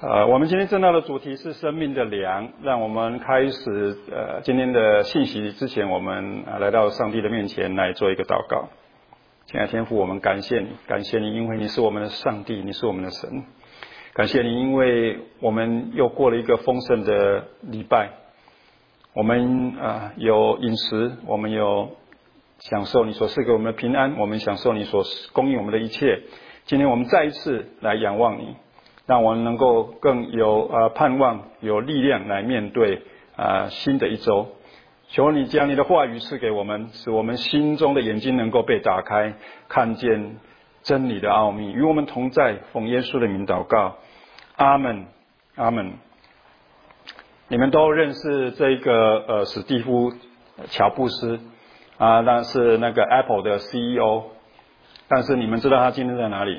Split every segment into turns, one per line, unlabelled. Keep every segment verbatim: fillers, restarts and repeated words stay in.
呃，我们今天正道的主题是生命的粮。让我们开始呃今天的信息之前，我们、呃、来到上帝的面前来做一个祷告。亲爱的天父，我们感谢你，感谢你，因为你是我们的上帝，你是我们的神。感谢你，因为我们又过了一个丰盛的礼拜。我们啊、呃、有饮食，我们有享受你所赐给我们的平安，我们享受你所供应我们的一切。今天我们再一次来仰望你，让我们能够更有呃盼望，有力量来面对啊、呃、新的一周。求你将你的话语赐给我们，使我们心中的眼睛能够被打开，看见真理的奥秘。与我们同在，奉耶稣的名祷告，阿们，阿们。你们都认识这个呃史蒂夫乔布斯啊，那是那个 Apple 的 C E O。但是你们知道他今天在哪里？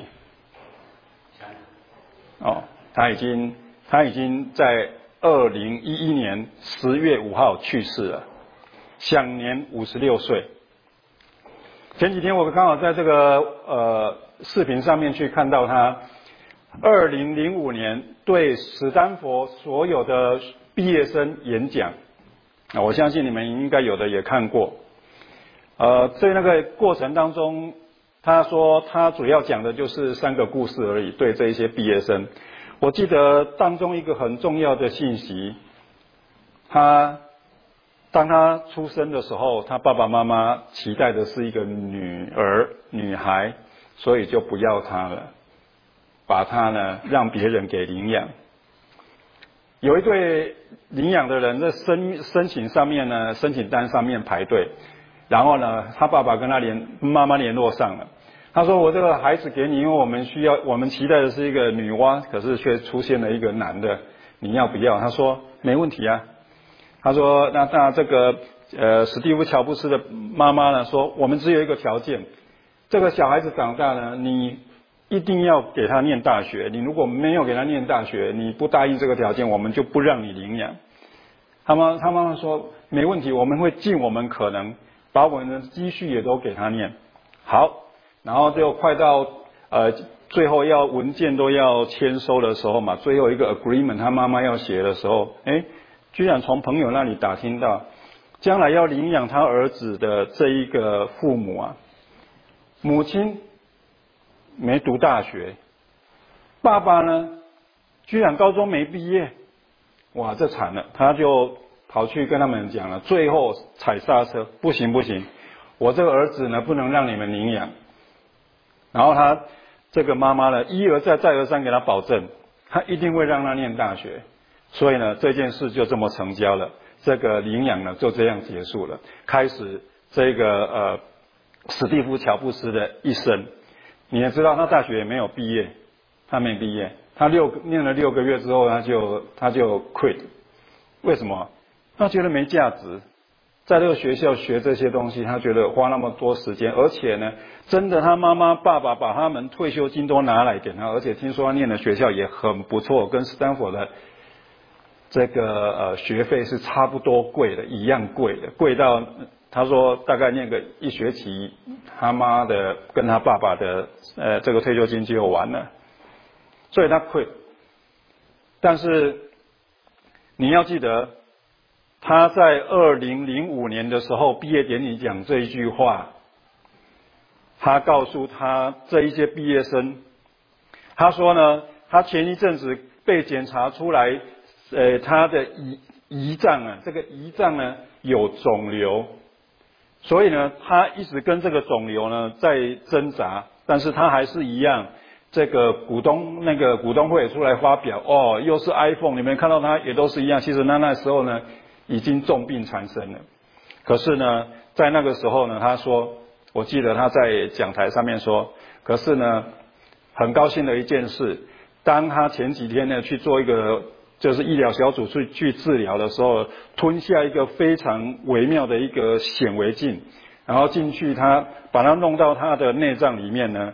哦，他已经他已经在二零一一年十月五号去世了，享年五十六岁。前几天我刚好在这个呃视频上面去看到他二零零五年对史丹佛所有的毕业生演讲。啊，我相信你们应该有的也看过。呃，在那个过程当中，他说他主要讲的就是三个故事而已，对这一些毕业生。我记得当中一个很重要的信息，他当他出生的时候，他爸爸妈妈期待的是一个女儿女孩，所以就不要他了，把他呢让别人给领养。有一对领养的人在申申请上面呢，申请单上面排队，然后呢他爸爸跟他联妈妈联络上了，他说我这个孩子给你，因为我们需要我们期待的是一个女娲，可是却出现了一个男的，你要不要？他说没问题啊。他说那那这个呃史蒂夫乔布斯的妈妈呢说，我们只有一个条件，这个小孩子长大呢，你一定要给他念大学，你如果没有给他念大学，你不答应这个条件，我们就不让你领养。他妈他妈妈说没问题，我们会尽我们可能把我们的积蓄也都给他念。好，然后就快到呃最后要文件都要签收的时候嘛，最后一个 agreement 他妈妈要写的时候，诶居然从朋友那里打听到，将来要领养他儿子的这一个父母啊，母亲没读大学，爸爸呢居然高中没毕业，哇，这惨了！他就跑去跟他们讲了，最后踩刹车，不行不行，我这个儿子呢不能让你们领养。然后他这个妈妈呢一而再再而三给他保证，他一定会让他念大学。所以呢这件事就这么成交了，这个领养呢就这样结束了，开始这个呃史蒂夫乔布斯的一生。你也知道他大学也没有毕业，他没毕业，他六念了六个月之后他就他就 quit。 为什么？他觉得没价值，在这个学校学这些东西，他觉得花那么多时间，而且呢真的他妈妈爸爸把他们退休金都拿来给他，而且听说他念的学校也很不错，跟斯坦福的这个呃学费是差不多贵的，一样贵的，贵到他说大概念个一学期，他妈的跟他爸爸的呃这个退休金就完了，所以他 quit。 但是你要记得，他在二零零五年的时候毕业典礼讲这一句话，他告诉他这一些毕业生，他说呢，他前一阵子被检查出来，呃，他的胰胰脏啊，这个胰脏呢有肿瘤。所以呢他一直跟这个肿瘤呢在挣扎，但是他还是一样，这个股东那个股东会出来发表，哦，又是 iPhone， 你们看到他也都是一样。其实他那时候呢已经重病缠身了，可是呢在那个时候呢，他说，我记得他在讲台上面说，可是呢很高兴的一件事，当他前几天呢去做一个就是医疗小组去去治疗的时候，吞下一个非常微妙的一个显微镜，然后进去他把它弄到他的内脏里面呢，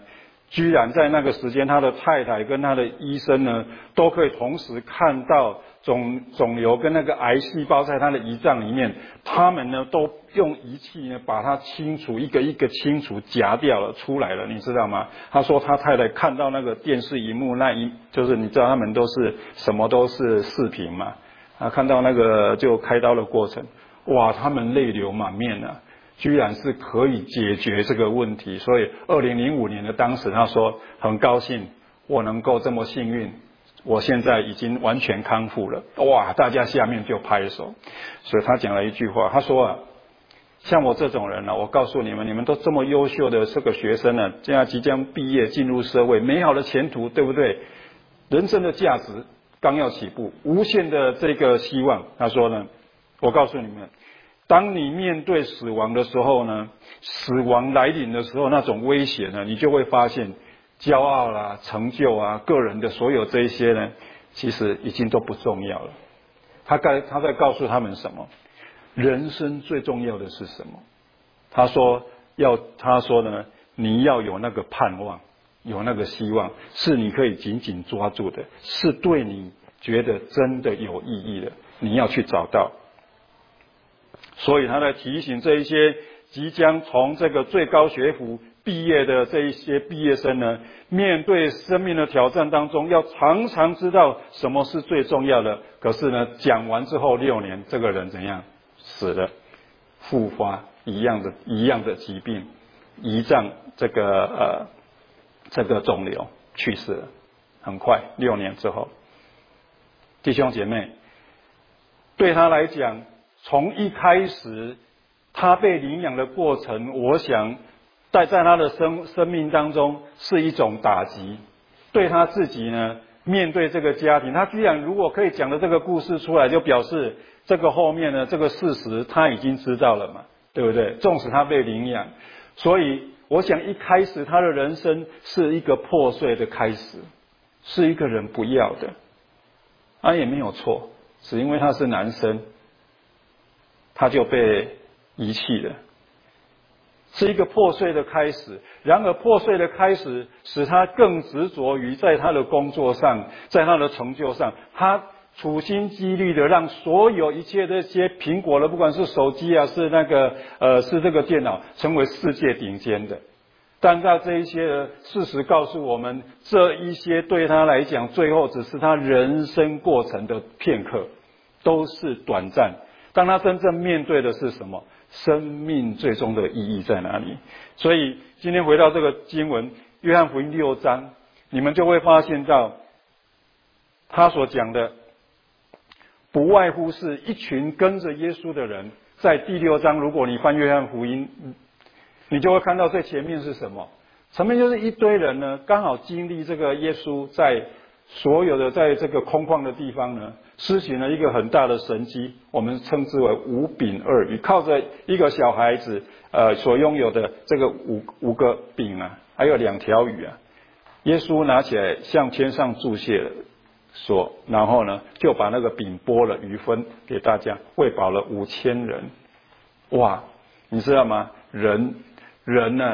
居然在那个时间，他的太太跟他的医生呢，都可以同时看到肿肿瘤跟那个癌细胞在他的胰脏里面，他们呢都用仪器呢把它清除，一个一个清除夹掉了出来了，你知道吗？他说他太太看到那个电视荧幕那一，就是你知道他们都是什么都是视频嘛，啊，看到那个就开刀的过程，哇，他们泪流满面啊。居然是可以解决这个问题，所以二零零五年的当时他说很高兴我能够这么幸运，我现在已经完全康复了，哇，大家下面就拍手。所以他讲了一句话，他说啊，像我这种人呢、啊，我告诉你们，你们都这么优秀的这个学生呢、啊，现在即将毕业进入社会，美好的前途，对不对？人生的价值刚要起步，无限的这个希望。他说呢，我告诉你们，当你面对死亡的时候呢，死亡来临的时候，那种威胁呢，你就会发现，骄傲啦、成就啊、个人的所有这一些呢，其实已经都不重要了。他该他在告诉他们什么？人生最重要的是什么？他说要他说呢，你要有那个盼望，有那个希望，是你可以紧紧抓住的，是对你觉得真的有意义的，你要去找到。所以他在提醒这一些即将从这个最高学府毕业的这一些毕业生呢，面对生命的挑战当中，要常常知道什么是最重要的。可是呢，讲完之后六年，这个人怎样死了，复发一样的一样的疾病，胰脏这个呃这个肿瘤去世了，很快六年之后，弟兄姐妹，对他来讲，从一开始他被领养的过程，我想在在他的生生命当中是一种打击。对他自己呢，面对这个家庭，他居然如果可以讲的这个故事出来，就表示这个后面呢，这个事实他已经知道了嘛，对不对？纵使他被领养，所以我想一开始他的人生是一个破碎的开始，是一个人不要的，他也没有错，只因为他是男生，他就被遗弃了，是一个破碎的开始。然而破碎的开始使他更执着于在他的工作上，在他的成就上，他处心积虑的让所有一切这些苹果的，不管是手机啊，是那个呃是这个电脑，成为世界顶尖的。但在这一些的事实告诉我们，这一些对他来讲，最后只是他人生过程的片刻，都是短暂。当他真正面对的是什么？生命最终的意义在哪里？所以今天回到这个经文，约翰福音六章，你们就会发现到他所讲的，不外乎是一群跟着耶稣的人。在第六章，如果你翻约翰福音，你就会看到最前面是什么？前面就是一堆人呢，刚好经历这个耶稣在所有的在这个空旷的地方呢，施行了一个很大的神迹，我们称之为五饼二鱼，靠着一个小孩子呃所拥有的这个五五个饼啊，还有两条鱼啊，耶稣拿起来向天上祝谢了，说，然后呢就把那个饼拨了鱼分给大家，喂饱了五千人。哇，你知道吗？人人呢，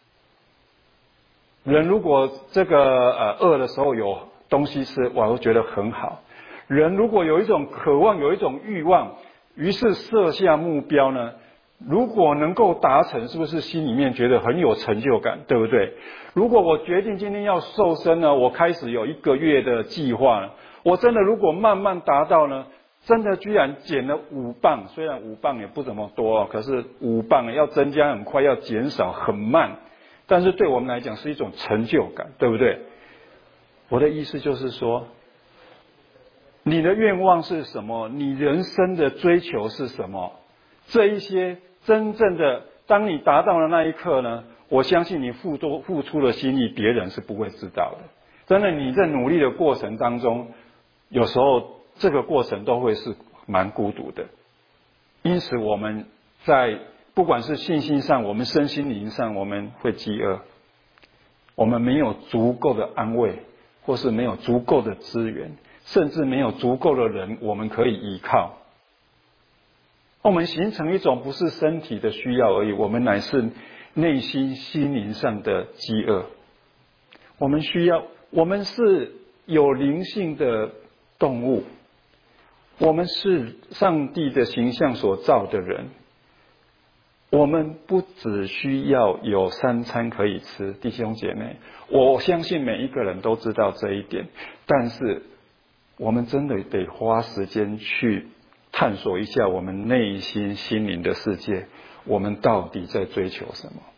人如果这个呃饿的时候有东西吃，我会觉得很好。人如果有一种渴望，有一种欲望，于是设下目标呢，如果能够达成，是不是心里面觉得很有成就感，对不对？如果我决定今天要瘦身呢，我开始有一个月的计划了，我真的如果慢慢达到呢，真的居然减了五磅，虽然五磅也不怎么多，可是五磅要增加很快，要减少很慢，但是对我们来讲是一种成就感，对不对？我的意思就是说，你的愿望是什么？你人生的追求是什么？这一些真正的，当你达到了那一刻呢，我相信你付多付出的心意，别人是不会知道的。真的，你在努力的过程当中，有时候这个过程都会是蛮孤独的。因此，我们在不管是信心上，我们身心灵上，我们会饥饿，我们没有足够的安慰，或是没有足够的资源，甚至没有足够的人我们可以依靠。我们形成一种不是身体的需要而已，我们乃是内心心灵上的饥饿。 我们需要，我们是有灵性的动物，我们是上帝的形象所造的人。我们不只需要有三餐可以吃，弟兄姐妹，我相信每一个人都知道这一点，但是我们真的得花时间去探索一下我们内心心灵的世界，我们到底在追求什么？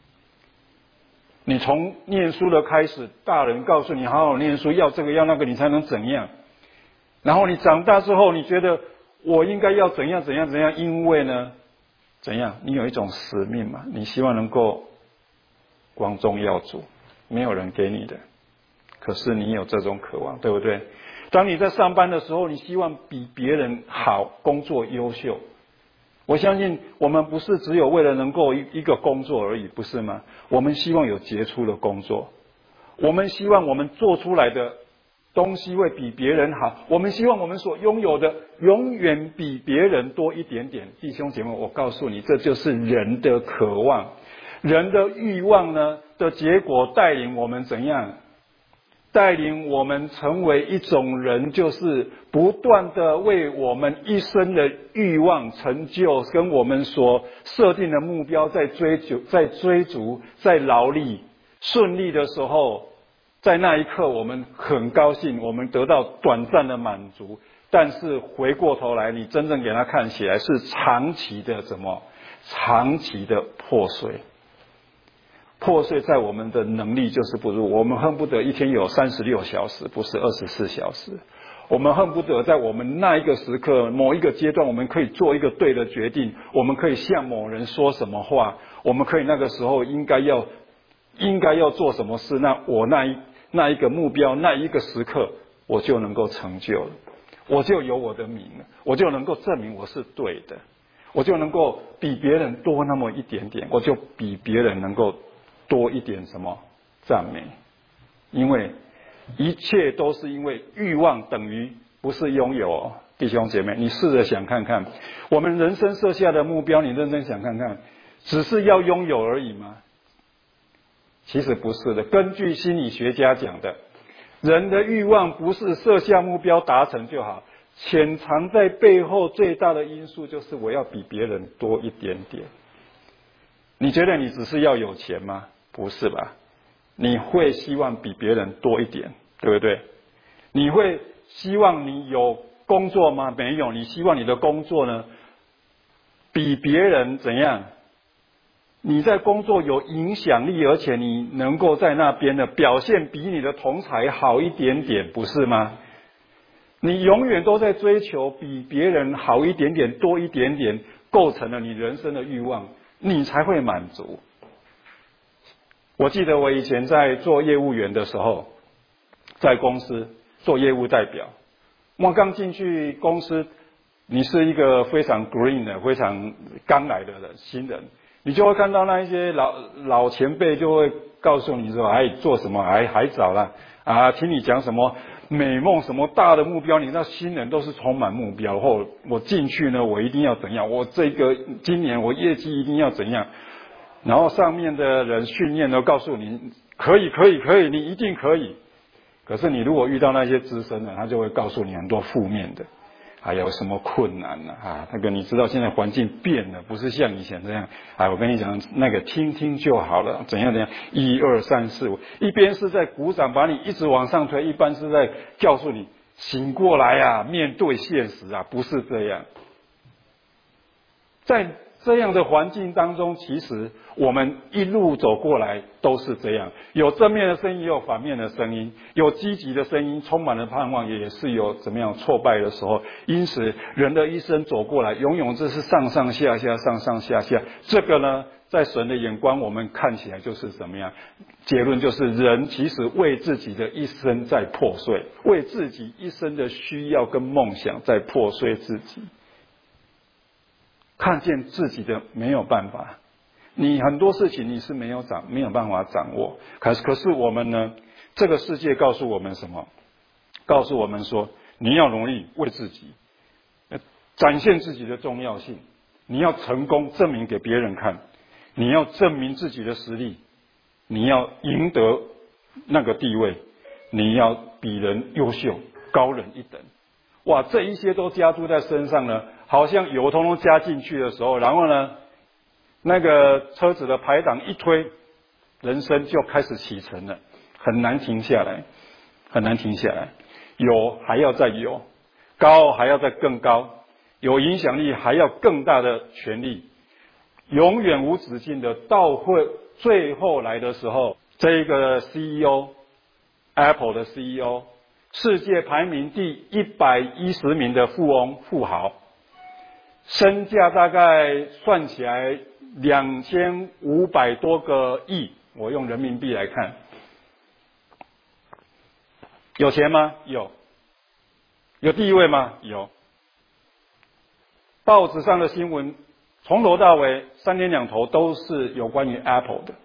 你从念书的开始，大人告诉你好好念书，要这个要那个，你才能怎样？然后你长大之后，你觉得我应该要怎样怎样怎样？因为呢，怎样？你有一种使命嘛，你希望能够光宗耀祖，没有人给你的，可是你有这种渴望，对不对？当你在上班的时候，你希望比别人好，工作优秀。我相信我们不是只有为了能够一一个工作而已，不是吗？我们希望有杰出的工作，我们希望我们做出来的东西会比别人好，我们希望我们所拥有的永远比别人多一点点。弟兄姐妹，我告诉你，这就是人的渴望，人的欲望呢的结果，带领我们怎样？带领我们成为一种人，就是不断的为我们一生的欲望成就跟我们所设定的目标在追求，在追逐，在劳力。顺利的时候，在那一刻我们很高兴，我们得到短暂的满足，但是回过头来，你真正给它看起来是长期的什么？长期的破碎。破碎在我们的能力就是不如，我们恨不得一天有三十六小时，不是二十四小时。我们恨不得在我们那一个时刻，某一个阶段，我们可以做一个对的决定，我们可以向某人说什么话，我们可以那个时候应该要应该要做什么事，那我那一那一个目标，那一个时刻，我就能够成就了，我就有我的名了，我就能够证明我是对的，我就能够比别人多那么一点点，我就比别人能够多一点什么赞美。因为一切都是因为欲望等于不是拥有哦，弟兄姐妹，你试着想看看，我们人生设下的目标，你认真想看看，只是要拥有而已吗？其实不是的。根据心理学家讲的，人的欲望不是设下目标达成就好，潜藏在背后最大的因素就是我要比别人多一点点。你觉得你只是要有钱吗？不是吧？你会希望比别人多一点，对不对？你会希望你有工作吗？没有。你希望你的工作呢，比别人怎样？你在工作有影响力，而且你能够在那边的表现比你的同侪好一点点，不是吗？你永远都在追求比别人好一点点、多一点点，构成了你人生的欲望，你才会满足。我记得我以前在做业务员的时候，在公司做业务代表，我刚进去公司，你是一个非常 green 的、非常刚来的人，新人，你就会看到那一些老老前辈就会告诉你说，哎，做什么还还早啦，啊，听你讲什么美梦什么大的目标，你那新人都是充满目标，然后我进去呢，我一定要怎样，我这个今年我业绩一定要怎样。然后上面的人训练都告诉你可以可以可以，你一定可以。可是你如果遇到那些资深的，他就会告诉你很多负面的，还有什么困难呢？啊，那个你知道现在环境变了，不是像以前这样。哎，我跟你讲，那个听听就好了，怎样怎样，一二三四五，一边是在鼓掌把你一直往上推，一般是在告诉你醒过来啊，面对现实啊，不是这样。在这样的环境当中，其实我们一路走过来都是这样，有正面的声音，也有反面的声音，有积极的声音，充满了盼望，也是有怎么样挫败的时候。因此，人的一生走过来，永远这是上上下下，上上下下。这个呢，在神的眼光，我们看起来就是怎么样？结论就是，人其实为自己的一生在破碎，为自己一生的需要跟梦想在破碎自己。看见自己的没有办法，你很多事情你是没有掌没有办法掌握。可是可是我们呢？这个世界告诉我们什么？告诉我们说，你要努力为自己，展现自己的重要性。你要成功，证明给别人看。你要证明自己的实力。你要赢得那个地位，你要比人优秀，高人一等。哇，这一些都加注在身上呢，好像油通通加进去的时候，然后呢，那个车子的排档一推，人生就开始启程了，很难停下来，很难停下来。有还要再有，高还要再更高，有影响力还要更大的权力，永远无止境的，到会最后来的时候，这个 C E O，Apple 的 C E O， 世界排名第一百一十名的富翁富豪，身价大概算起来两千五百多个亿，我用人民币来看，有钱吗？有。有地位吗？有。报纸上的新闻从头到尾三天两头都是有关于 Apple 的。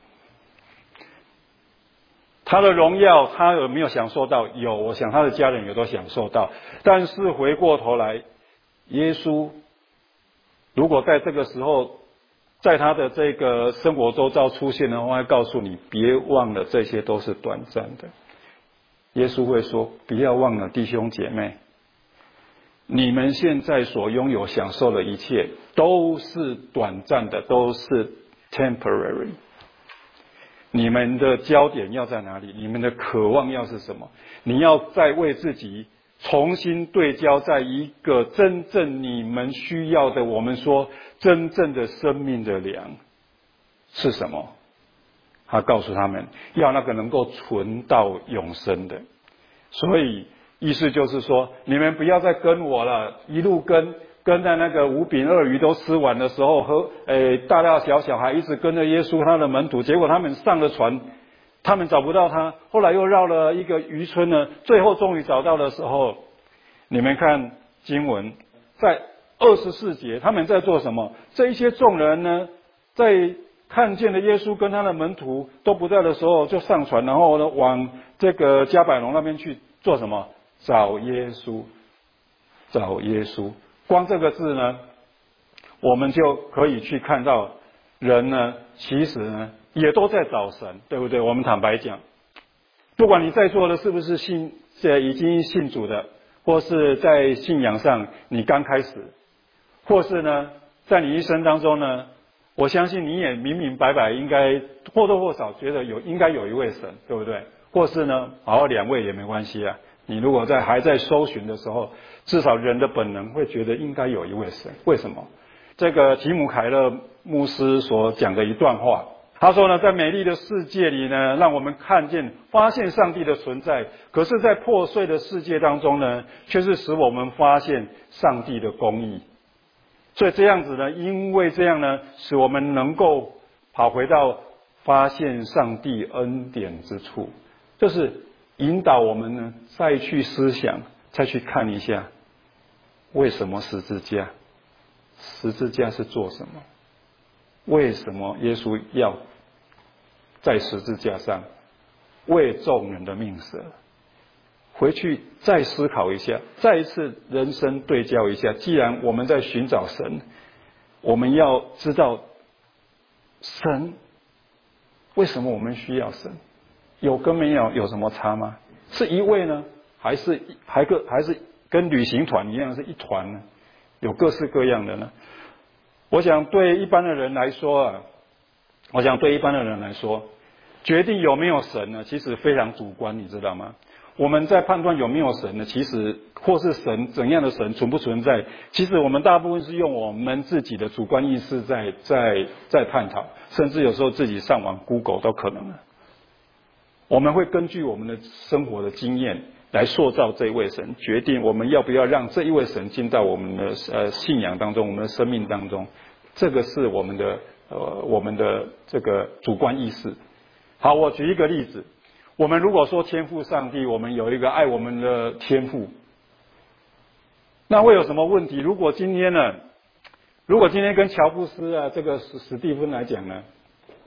他的荣耀他有没有享受到？有，我想他的家人也都享受到。但是回过头来，耶稣如果在这个时候在他的这个生活周遭出现的话，会告诉你别忘了这些都是短暂的。耶稣会说，不要忘了弟兄姐妹，你们现在所拥有享受的一切都是短暂的，都是 temporary。 你们的焦点要在哪里？你们的渴望要是什么？你要再为自己重新对焦在一个真正你们需要的，我们说真正的生命的粮是什么？他告诉他们，要那个能够存到永生的。所以意思就是说，你们不要再跟我了，一路跟跟在那个五饼二鱼都吃完的时候，和诶大大小小孩一直跟着耶稣他的门徒，结果他们上了船，他们找不到他，后来又绕了一个渔村呢，最后终于找到的时候，你们看经文在二十四节，他们在做什么？这一些众人呢，在看见了耶稣跟他的门徒都不在的时候，就上船，然后呢往这个迦百农那边去做什么？找耶稣，找耶稣。光这个字呢，我们就可以去看到人呢，其实呢也都在找神，对不对？我们坦白讲，不管你在座的是不是信呃已经信主的，或是在信仰上你刚开始，或是呢在你一生当中呢，我相信你也明明白白应该或多或少觉得有应该有一位神，对不对？或是呢好两位也没关系啊。你如果在还在搜寻的时候，至少人的本能会觉得应该有一位神。为什么？这个提姆凯勒牧师所讲的一段话，他说呢，在美丽的世界里呢，让我们看见发现上帝的存在，可是在破碎的世界当中呢，却是使我们发现上帝的公义。所以这样子呢，因为这样呢，使我们能够跑回到发现上帝恩典之处，就是引导我们呢，再去思想，再去看一下，为什么十字架？十字架是做什么？为什么耶稣要在十字架上为众人的命舍？回去再思考一下，再一次人生对焦一下。既然我们在寻找神，我们要知道神为什么我们需要神？有跟没有有什么差吗？是一位呢，还是还个还是跟旅行团一样是一团呢？有各式各样的呢。我想对一般的人来说啊，我想对一般的人来说，决定有没有神呢，其实非常主观，你知道吗？我们在判断有没有神呢，其实或是神怎样的神存不存在，其实我们大部分是用我们自己的主观意识在在在探讨，甚至有时候自己上网 Google 都可能了。我们会根据我们的生活的经验来塑造这一位神，决定我们要不要让这一位神进到我们的呃信仰当中，我们的生命当中。这个是我们的呃我们的这个主观意识。好，我举一个例子。我们如果说天父上帝，我们有一个爱我们的天父，那会有什么问题？如果今天呢，如果今天跟乔布斯啊这个史史蒂芬来讲呢，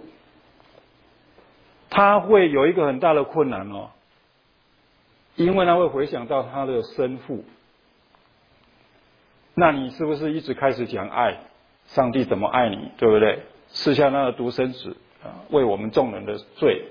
他会有一个很大的困难哦，因为他会回想到他的生父。那你是不是一直开始讲爱？上帝怎么爱你，对不对？赐下他的独生子啊，为我们众人的罪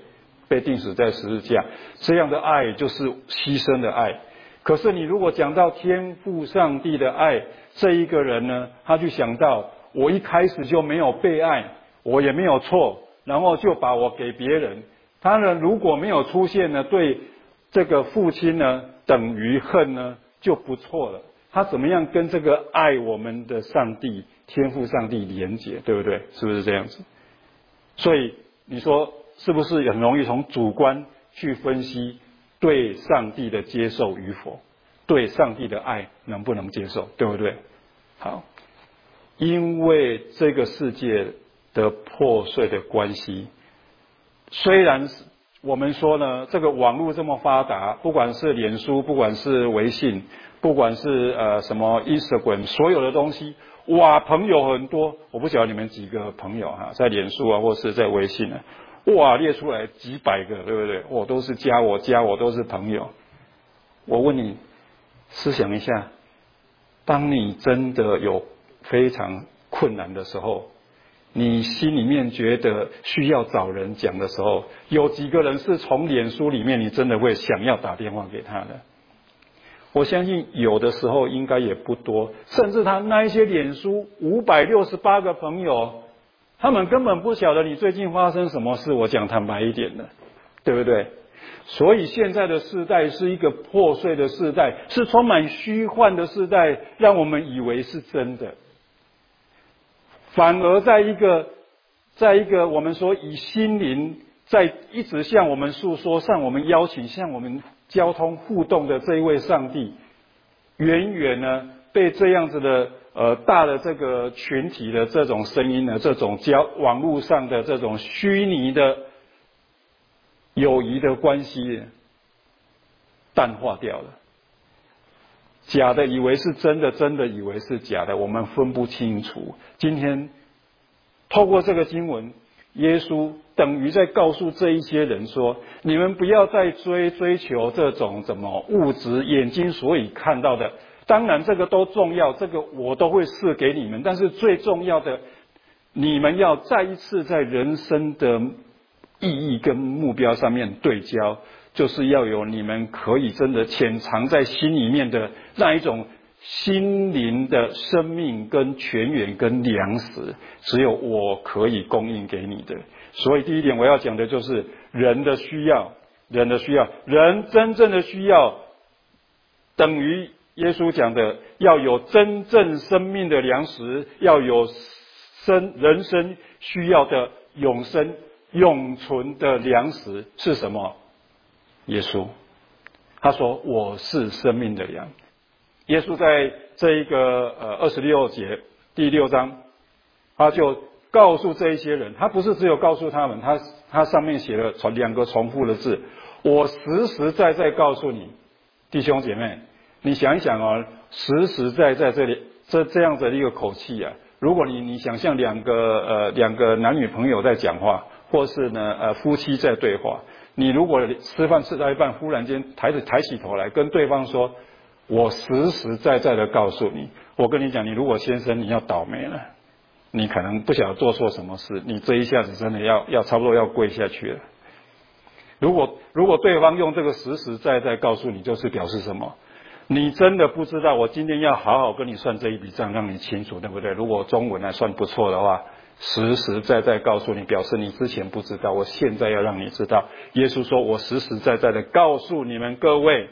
被钉死在十字架，这样的爱就是牺牲的爱。可是你如果讲到天父上帝的爱，这一个人呢，他就想到我一开始就没有被爱，我也没有错，然后就把我给别人。他呢如果没有出现呢，对这个父亲呢等于恨呢就不错了。他怎么样跟这个爱我们的上帝天父上帝连结，对不对？是不是这样子？所以你说是不是很容易从主观去分析对上帝的接受与否，对上帝的爱能不能接受，对不对？好，因为这个世界的破碎的关系，虽然我们说呢，这个网络这么发达，不管是脸书，不管是微信，不管是呃什么 Instagram， 所有的东西，哇，朋友很多。我不晓得你们几个朋友哈，在脸书啊，或是在微信啊，哇，列出来几百个，对不对？我都是加我加我都是朋友。我问你，思想一下，当你真的有非常困难的时候，你心里面觉得需要找人讲的时候，有几个人是从脸书里面你真的会想要打电话给他的？我相信有的时候应该也不多，甚至他那一些脸书五百六十八个朋友，他们根本不晓得你最近发生什么事。我讲坦白一点的，对不对？所以现在的世代是一个破碎的世代，是充满虚幻的世代，让我们以为是真的。反而在一个，在一个我们说以心灵在一直向我们诉说、向我们邀请、向我们交通互动的这一位上帝，远远呢被这样子的呃大的这个群体的这种声音呢，这种交网络上的这种虚拟的友谊的关系淡化掉了。假的以为是真的，真的以为是假的，我们分不清楚。今天透过这个经文，耶稣等于在告诉这一些人说，你们不要再追追求这种怎么物质眼睛所以看到的，当然这个都重要，这个我都会赐给你们，但是最重要的，你们要再一次在人生的意义跟目标上面对焦，就是要有你们可以真的潜藏在心里面的那一种心灵的生命跟泉源跟粮食，只有我可以供应给你的。所以第一点我要讲的就是人的需要，人的需要，人真正的需要，等于耶稣讲的要有真正生命的粮食，要有生人生需要的永生永存的粮食是什么？耶稣，他说我是生命的粮。耶稣在这一个呃二十六节第六章，他就告诉这一些人，他不是只有告诉他们，他他上面写了两个重复的字，我实实在在告诉你，弟兄姐妹，你想一想哦，实实在在这里这这样子的一个口气啊，如果你你想象两个呃两个男女朋友在讲话，或是呢呃夫妻在对话，你如果吃饭吃到一半，忽然间抬着抬起头来跟对方说，我实实在在的告诉你，我跟你讲，你如果先生你要倒霉了，你可能不晓得做错什么事，你这一下子真的要要差不多要跪下去了。如果如果对方用这个实实在在告诉你，就是表示什么？你真的不知道，我今天要好好跟你算这一笔账，让你清楚，对不对？如果中文还算不错的话，实实在在告诉你，表示你之前不知道，我现在要让你知道。耶稣说，我实实在在的告诉你们各位，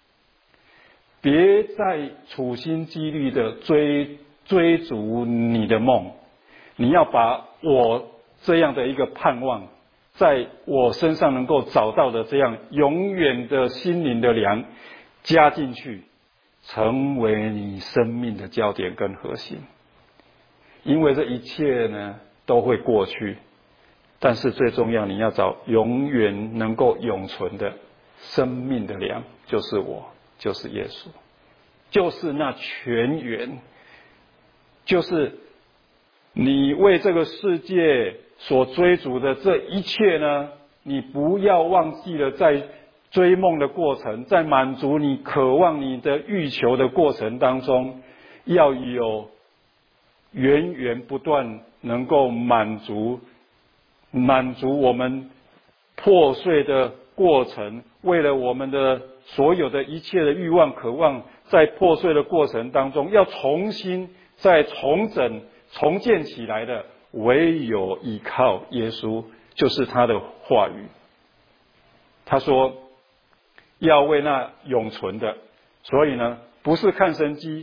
别再处心积虑的追追逐你的梦，你要把我这样的一个盼望，在我身上能够找到的这样永远的心灵的粮加进去，成为你生命的焦点跟核心。因为这一切呢都会过去，但是最重要，你要找永远能够永存的生命的粮，就是我，就是耶稣，就是那泉源，就是你为这个世界所追逐的这一切呢，你不要忘记了，在追梦的过程，在满足你渴望你的欲求的过程当中，要有源源不断能够满足满足我们破碎的过程，为了我们的所有的一切的欲望渴望，在破碎的过程当中，要重新再重整重建起来的，唯有依靠耶稣，就是他的话语。他说要为那永存的，所以呢，不是看神迹，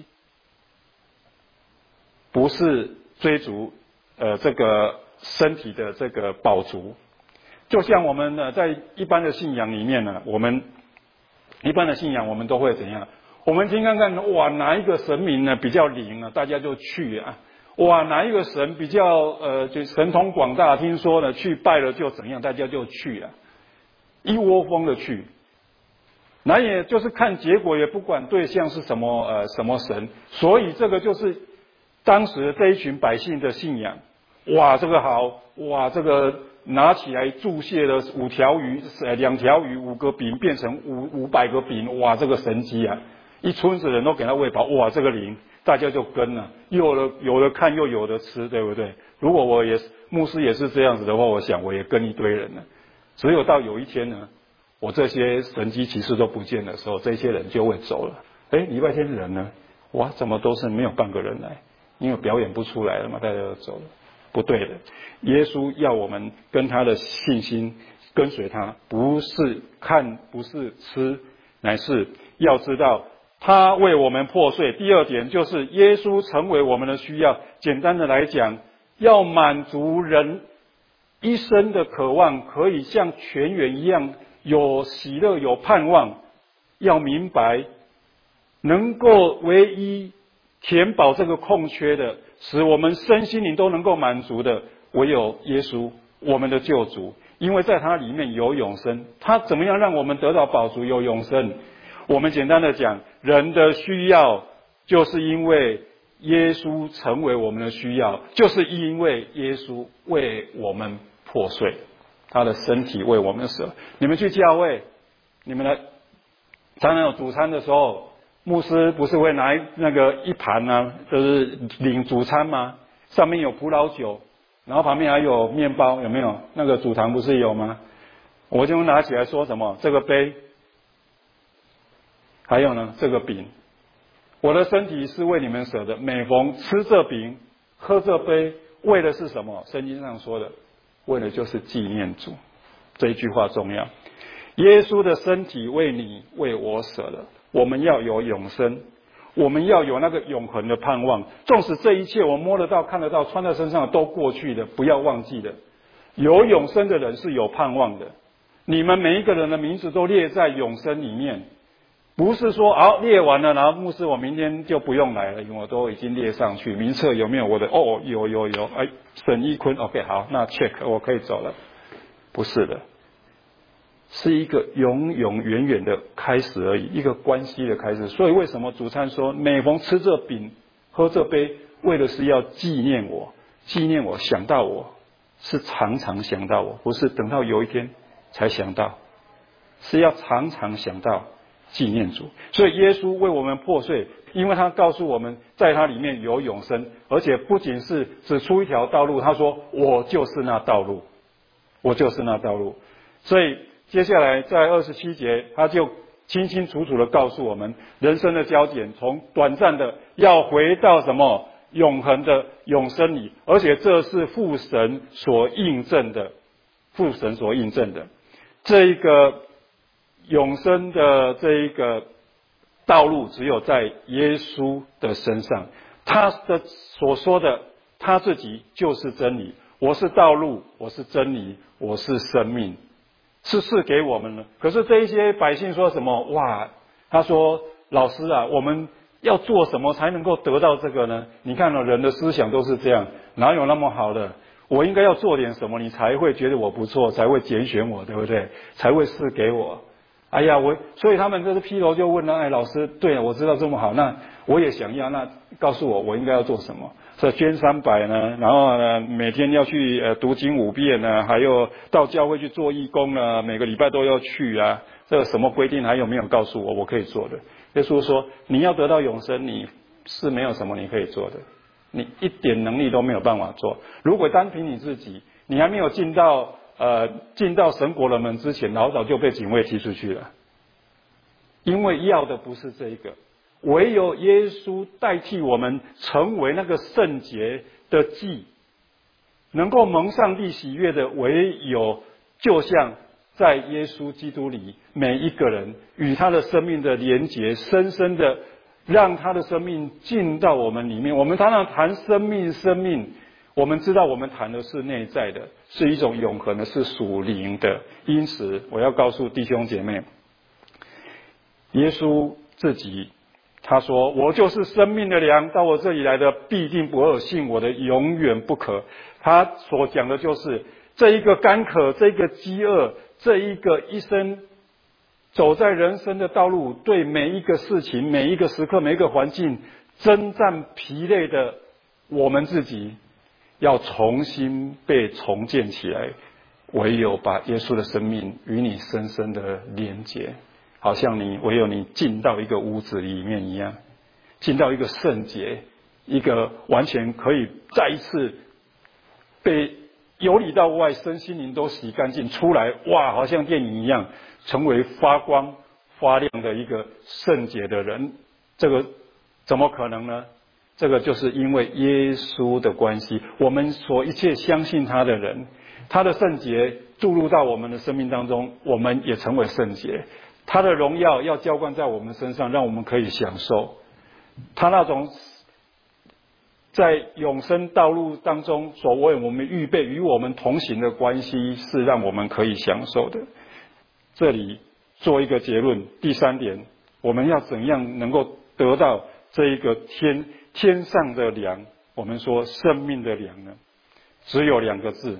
不是追逐呃这个身体的这个饱足。就像我们呢，在一般的信仰里面呢，我们一般的信仰我们都会怎样？我们听看看，哇，哪一个神明呢比较灵呢？大家就去啊。哇，哪一个神比较呃就神通广大？听说呢，去拜了就怎样，大家就去啊，一窝蜂的去。那也就是看结果，也不管对象是什么呃什么神，所以这个就是当时这一群百姓的信仰。哇，这个好，哇，这个拿起来注泻了五条鱼，呃两条鱼，五个饼变成五五百个饼，哇，这个神迹啊！一村子人都给他喂饱，哇，这个灵，大家就跟了，有的有的看，又有的吃，对不对？如果我也牧师也是这样子的话，我想我也跟一堆人了。只有到有一天呢，我这些神迹奇事都不见的时候，这些人就会走了。哎，礼拜天的人呢？哇，怎么都是没有半个人来？因为表演不出来了嘛，大家都走了。不对的，耶稣要我们跟他的信心跟随他，不是看，不是吃，乃是要知道他为我们破碎。第二点就是耶稣成为我们的需要。简单的来讲，要满足人一生的渴望，可以像泉源一样有喜乐有盼望。要明白，能够唯一填饱这个空缺的，使我们身心灵都能够满足的，唯有耶稣，我们的救主。因为在他里面有永生。他怎么样让我们得到饱足有永生？我们简单的讲，人的需要就是因为耶稣成为我们的需要，就是因为耶稣为我们破碎，他的身体为我们舍。你们去教会，你们的常常有主餐的时候，牧师不是会拿那个一盘啊，就是领主餐吗？上面有葡萄酒，然后旁边还有面包，有没有？那个主堂不是有吗？我就拿起来说什么？这个杯，还有呢，这个饼，我的身体是为你们舍的。每逢吃这饼，喝这杯，为的是什么？圣经上说的，为的就是纪念主。这一句话重要。耶稣的身体为你为我舍了，我们要有永生，我们要有那个永恒的盼望。纵使这一切我摸得到看得到穿在身上都过去的，不要忘记的，有永生的人是有盼望的。你们每一个人的名字都列在永生里面，不是说好列完了，然后牧师我明天就不用来了，因为我都已经列上去。名册有没有我的？哦，有有有，哎，沈一坤 OK 好，那 check 我可以走了。不是的，是一个永永远远的开始而已，一个关系的开始。所以为什么主餐说每逢吃这饼喝这杯，为的是要纪念我，纪念我，想到我，是常常想到我，不是等到有一天才想到，是要常常想到纪念主。所以耶稣为我们破碎，因为他告诉我们在他里面有永生，而且不仅是指出一条道路，他说我就是那道路，我就是那道路。所以接下来在二十七节，他就清清楚楚的告诉我们，人生的焦点从短暂的要回到什么永恒的永生里，而且这是父神所印证的，父神所印证的这一个永生的这一个道路，只有在耶稣的身上。他的所说的，他自己就是真理。我是道路，我是真理，我是生命，是赐给我们的。可是这一些百姓说什么？哇，他说老师啊，我们要做什么才能够得到这个呢？你看了、哦、人的思想都是这样，哪有那么好的？我应该要做点什么，你才会觉得我不错，才会拣选我，对不对？才会赐给我。哎呀，我所以他们这是披头就问了，哎，老师，对，我知道这么好，那我也想要，那告诉我我应该要做什么？是捐三百呢，然后呢每天要去呃读经五遍呢，还有到教会去做义工呢，每个礼拜都要去啊。这个什么规定还有没有告诉我我可以做的？耶稣说，你要得到永生，你是没有什么你可以做的，你一点能力都没有办法做。如果单凭你自己，你还没有进到呃进到神国的门之前，老早就被警卫踢出去了。因为要的不是这一个，唯有耶稣代替我们成为那个圣洁的祭，能够蒙上帝喜悦的，唯有就像在耶稣基督里，每一个人与他的生命的连结，深深的让他的生命进到我们里面。我们常常谈生命，生命，我们知道我们谈的是内在的，是一种永恒的，是属灵的。因此，我要告诉弟兄姐妹，耶稣自己他说，我就是生命的粮，到我这里来的必定不饿，信我的永远不渴。他所讲的就是这一个干渴，这一个饥饿，这一个一生走在人生的道路，对每一个事情，每一个时刻，每一个环境征战疲累的我们自己，要重新被重建起来，唯有把耶稣的生命与你深深的连结，好像你唯有你进到一个屋子里面一样，进到一个圣洁，一个完全可以再一次被由里到外身心灵都洗干净出来，哇，好像电影一样，成为发光发亮的一个圣洁的人。这个怎么可能呢？这个就是因为耶稣的关系，我们所一切相信他的人，他的圣洁注入到我们的生命当中，我们也成为圣洁。他的荣耀要浇灌在我们身上，让我们可以享受他那种在永生道路当中所为我们预备与我们同行的关系，是让我们可以享受的。这里做一个结论，第三点，我们要怎样能够得到这一个天天上的粮，我们说生命的粮呢？只有两个字，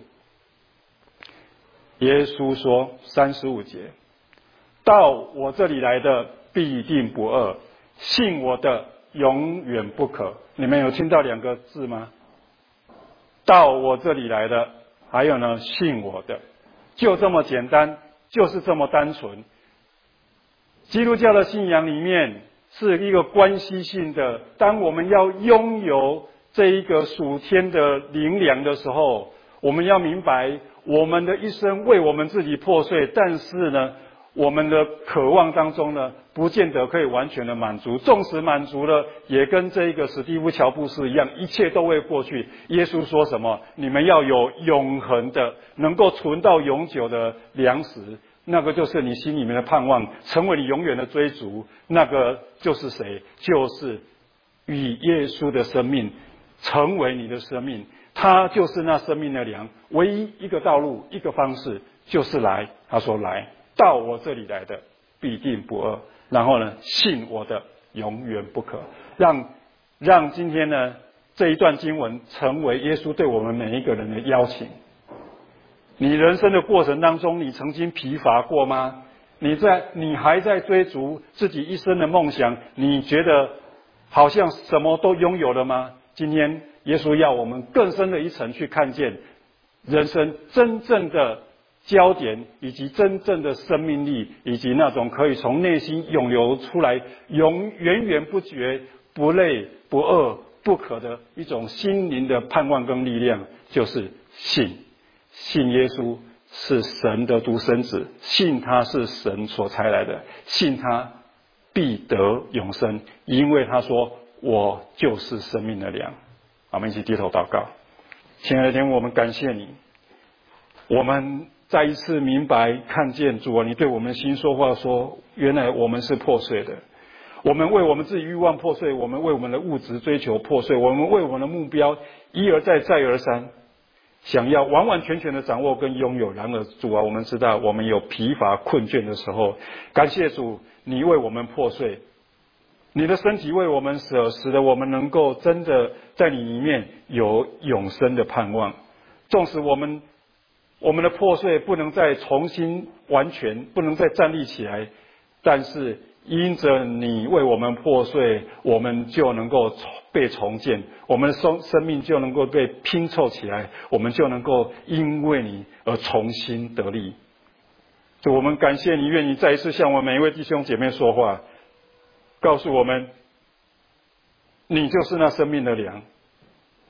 耶稣说三十五节，到我这里来的必定不饿，信我的永远不渴。你们有听到两个字吗？到我这里来的，还有呢，信我的，就这么简单，就是这么单纯。基督教的信仰里面是一个关系性的，当我们要拥有这一个属天的灵粮的时候，我们要明白我们的一生为我们自己破碎，但是呢我们的渴望当中呢，不见得可以完全的满足。纵使满足了，也跟这一个史蒂夫乔布斯一样，一切都会过去。耶稣说什么？你们要有永恒的，能够存到永久的粮食，那个就是你心里面的盼望，成为你永远的追逐。那个就是谁？就是与耶稣的生命成为你的生命，他就是那生命的粮。唯一一个道路，一个方式，就是来。他说来。到我这里来的必定不饿，然后呢，信我的永远不渴。让让今天呢这一段经文成为耶稣对我们每一个人的邀请。你人生的过程当中，你曾经疲乏过吗？你在你还在追逐自己一生的梦想，你觉得好像什么都拥有了吗？今天耶稣要我们更深的一层去看见人生真正的焦点，以及真正的生命力，以及那种可以从内心涌流出来永源源不绝、不累不饿不渴的一种心灵的盼望跟力量，就是信信耶稣是神的独生子，信他是神所差来的，信他必得永生，因为他说我就是生命的粮。我们一起低头祷告。亲爱的天父，我们感谢你，我们再一次明白看见主啊，你对我们心说话，说原来我们是破碎的，我们为我们自己欲望破碎，我们为我们的物质追求破碎，我们为我们的目标一而再再而三想要完完全全的掌握跟拥有。然而主啊，我们知道我们有疲乏困倦的时候，感谢主，你为我们破碎，你的身体为我们舍，使得我们能够真的在你里面有永生的盼望。纵使我们我们的破碎不能再重新完全，不能再站立起来，但是因着你为我们破碎，我们就能够被重建，我们的生生命就能够被拼凑起来，我们就能够因为你而重新得力。主，我们感谢你，愿你再一次向我们每一位弟兄姐妹说话，告诉我们你就是那生命的粮，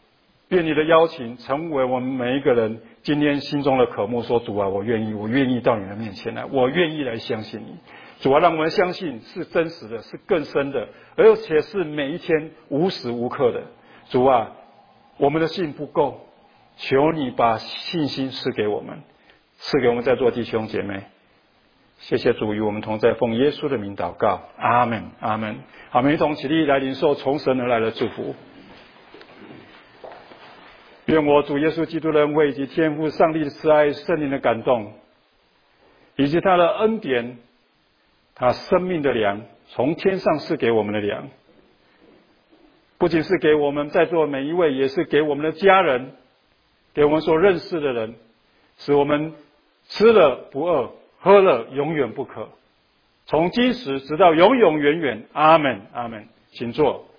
愿你的邀请成为我们每一个人今天心中的渴慕，说主啊，我愿意，我愿意到你的面前来，我愿意来相信你。主啊，让我们相信是真实的，是更深的，而且是每一天无时无刻的。主啊，我们的信不够，求你把信心赐给我们，赐给我们在座弟兄姐妹。谢谢主与我们同在，奉耶稣的名祷告，阿们，阿们。好，我们一同起立来领受从神而来的祝福。愿我主耶稣基督的恩惠以及天父上帝的慈爱、圣灵的感动，以及他的恩典，他生命的粮，从天上赐给我们的粮，不仅是给我们在座每一位，也是给我们的家人，给我们所认识的人，使我们吃了不饿，喝了永远不渴，从今时直到永永远远。阿们，阿们。请坐。